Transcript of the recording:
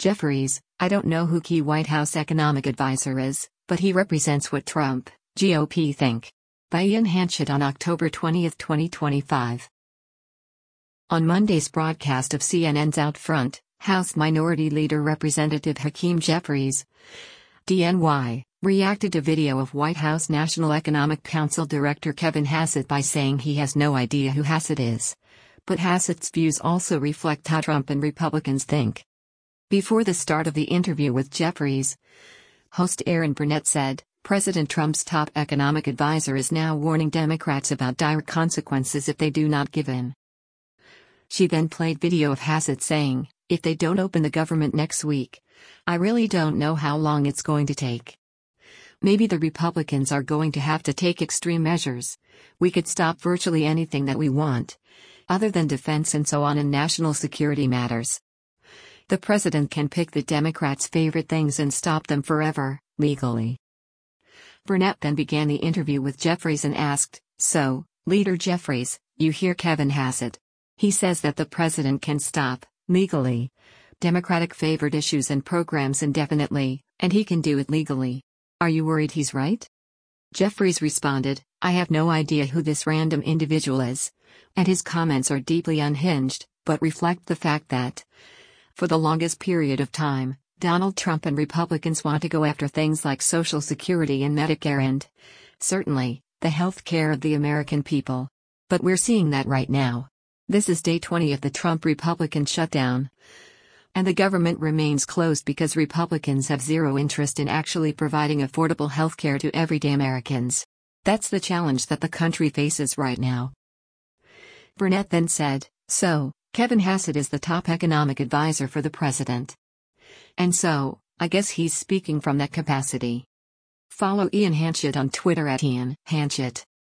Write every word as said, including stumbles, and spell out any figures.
Jeffries, I don't know who key White House economic advisor is, but he represents what Trump, G O P think. By Ian Hanchett on October twentieth, twenty twenty-five. On Monday's broadcast of C N N's Out Front, House Minority Leader Representative Hakeem Jeffries, D N Y, reacted to video of White House National Economic Council Director Kevin Hassett by saying he has no idea who Hassett is. But Hassett's views also reflect how Trump and Republicans think. Before the start of the interview with Jeffries, host Erin Burnett said, President Trump's top economic advisor is now warning Democrats about dire consequences if they do not give in. She then played video of Hassett saying, if they don't open the government next week, I really don't know how long it's going to take. Maybe the Republicans are going to have to take extreme measures. We could stop virtually anything that we want, other than defense and so on in national security matters. The president can pick the Democrats' favorite things and stop them forever, legally. Burnett then began the interview with Jeffries and asked, so, Leader Jeffries, you hear Kevin Hassett. He says that the president can stop, legally, Democratic favored issues and programs indefinitely, and he can do it legally. Are you worried he's right? Jeffries responded, I have no idea who this random individual is, and his comments are deeply unhinged, but reflect the fact that, for the longest period of time, Donald Trump and Republicans want to go after things like Social Security and Medicare and, certainly, the health care of the American people. But we're seeing that right now. This is day twenty of the Trump-Republican shutdown. And the government remains closed because Republicans have zero interest in actually providing affordable health care to everyday Americans. That's the challenge that the country faces right now. Burnett then said, so, Kevin Hassett is the top economic advisor for the president. And so, I guess he's speaking from that capacity. Follow Ian Hanchett on Twitter at Ian Hanchett.